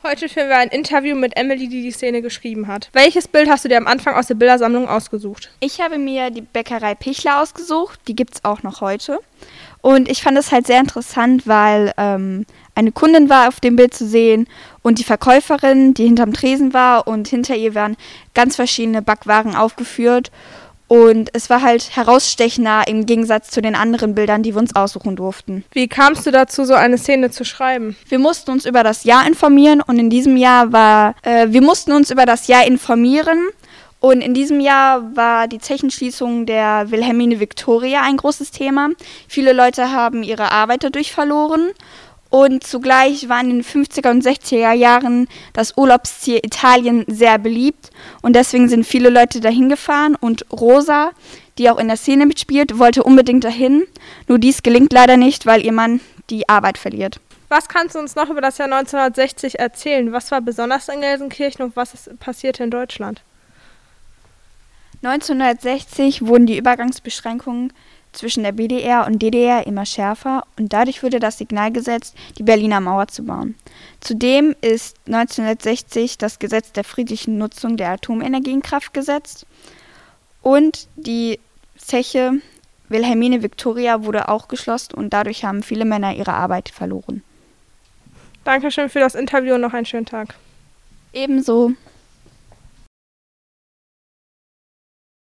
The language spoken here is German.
Heute führen wir ein Interview mit Emily, die die Szene geschrieben hat. Welches Bild hast du dir am Anfang aus der Bildersammlung ausgesucht? Ich habe mir die Bäckerei Pichler ausgesucht, die gibt es auch noch heute. Und ich fand es halt sehr interessant, weil eine Kundin war auf dem Bild zu sehen und die Verkäuferin, die hinterm Tresen war, und hinter ihr waren ganz verschiedene Backwaren aufgeführt. Und es war halt herausstechender im Gegensatz zu den anderen Bildern, die wir uns aussuchen durften. Wie kamst du dazu, so eine Szene zu schreiben? Wir mussten uns über das Jahr informieren und in diesem Jahr war die Zechenschließung der Wilhelmine Victoria ein großes Thema. Viele Leute haben ihre Arbeit dadurch verloren. Und zugleich war in den 50er und 60er Jahren das Urlaubsziel Italien sehr beliebt. Und deswegen sind viele Leute dahin gefahren. Und Rosa, die auch in der Szene mitspielt, wollte unbedingt dahin. Nur dies gelingt leider nicht, weil ihr Mann die Arbeit verliert. Was kannst du uns noch über das Jahr 1960 erzählen? Was war besonders in Gelsenkirchen und was passierte in Deutschland? 1960 wurden die Übergangsbeschränkungen zwischen der BDR und DDR immer schärfer und dadurch wurde das Signal gesetzt, die Berliner Mauer zu bauen. Zudem ist 1960 das Gesetz der friedlichen Nutzung der Atomenergie in Kraft gesetzt und die Zeche Wilhelmine Victoria wurde auch geschlossen und dadurch haben viele Männer ihre Arbeit verloren. Dankeschön für das Interview und noch einen schönen Tag. Ebenso.